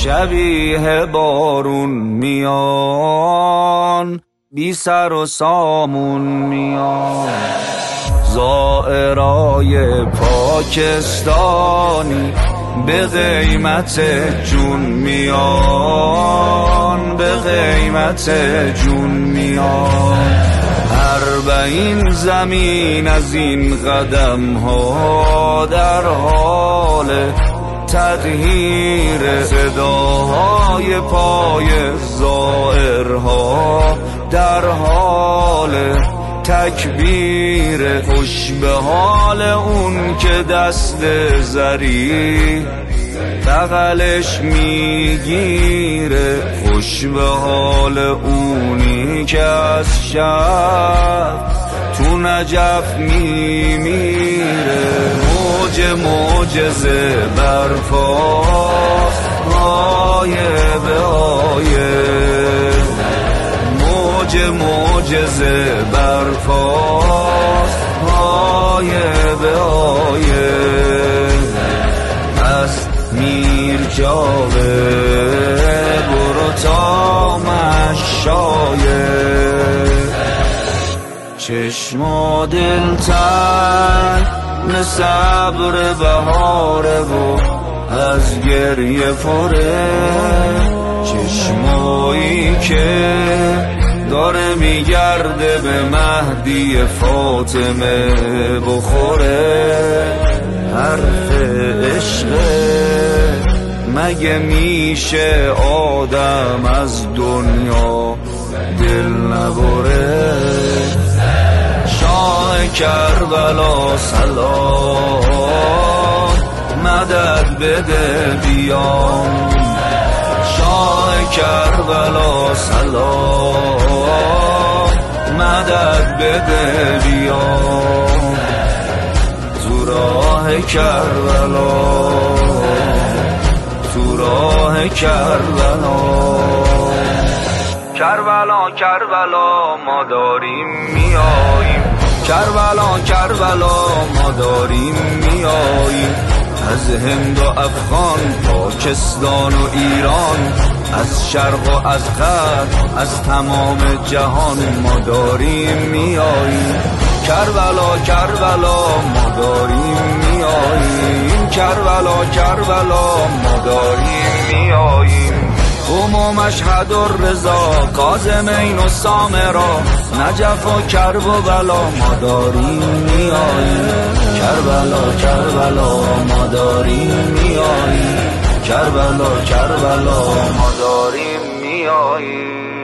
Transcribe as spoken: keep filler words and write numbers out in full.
شبیه بارون میان، بی سر و سامون میان. زائرای پاکستانی به قیمت جون میان، به قیمت جون میان. اربعین زمین از این قدم ها در حال تطهیر، صداهای پای زائرها در حال تکبیر. خوش به حال اون که دست زری بغلش میگیره، خوش به حال اونی که از شب تو نجف میمیره. موج معجزه برپا آیه به آیه، موج معجزه برپا آیه به آیه. از میر جاوید برو تا مشایه، چشم و دل تن صبر بهاره و از گریه پره. چشمایی که داره میگرده به مهدی فاطمه بخوره. حرف عشقه مگه میشه آدم از دنیا دل نبره. شاه کربلا سلام مدد بده بیام، شاه کربلا سلام مدد بده بیام. تو راه کربلا، تو راه کربلا. کربلا کربلا ما داریم میاییم، کربلا کربلا ما داریم میاییم. از هند و افغان، پاکستان و ایران، از شرق و از غرب، از تمام جهان ما داریم میاییم. کربلا کربلا ما داریم میاییم، کربلا کربلا ما داریم میاییم. قم و مشهد و رضا، کاظمین و سامرا، نجف و کرب و بلا ما داریم میاییم. کربلا کربلا ما داریم میاییم، کربلا کربلا ما داریم میاییم.